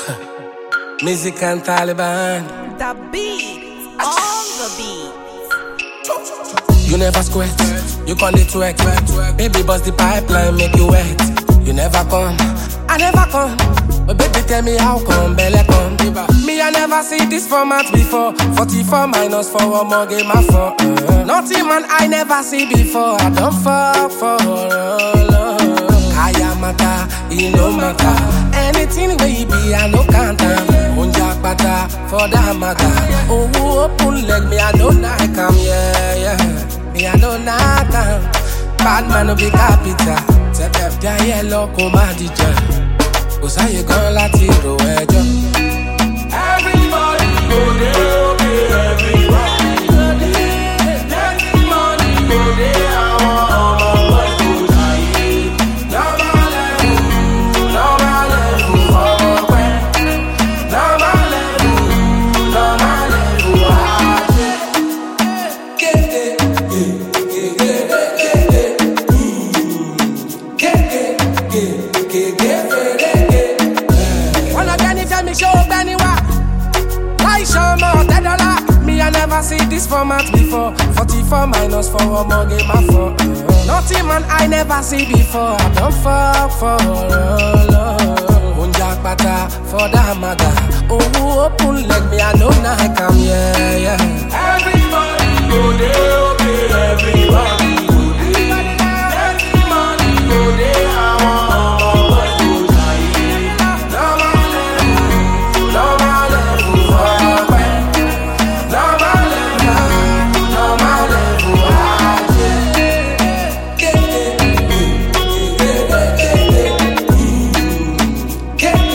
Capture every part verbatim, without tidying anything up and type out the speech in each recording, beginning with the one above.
Music and Taliban. The beat, on the beat. You never sweat, you call it work. Baby, bust the pipeline, make you wet. You never come, I never come. But baby, tell me how come, Belle come. Me, I never see this format before. forty-four minus four, one more game of four. Uh, Nothing man I never see before. I don't fuck for love. Kaya mata, it no matter. Anything baby, I no count down. Unja pata for that matter. Oh, open leg, me I don't like him, yeah, yeah. Me I don't like him. Bad man no be capital. Step up, yeah, yellow, come on, D J. Cause how you gonna let it go, Everybody go there, okay, everybody go there. Let the money go there, I want all my boys to die. Now my level, now my level, oh, well. Now my level, now my level, ah, yeah. Get it, get it, get it, get it, get it, get it. Me show up anywhere. I show more dead or not. Me, I never see this format before. forty-four minus four, one more game of four. Nothing man I never see before. I don't fuck for love. Unja pata for that maga. Oh, open leg me, I know now I come, yeah, yeah. Everybody go there, okay, everybody go there. Let the money go there, I want all my boys to die. Now my Now my level, oh, well. Now my level, now my level, ah, yeah. Get it, get it, get it, get it, get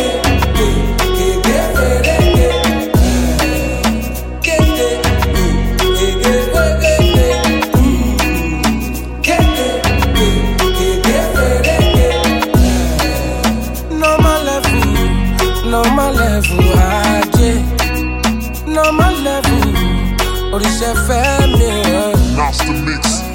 Now my level, now my level, ah, yeah. Now my level, Orisha family. Master Mix.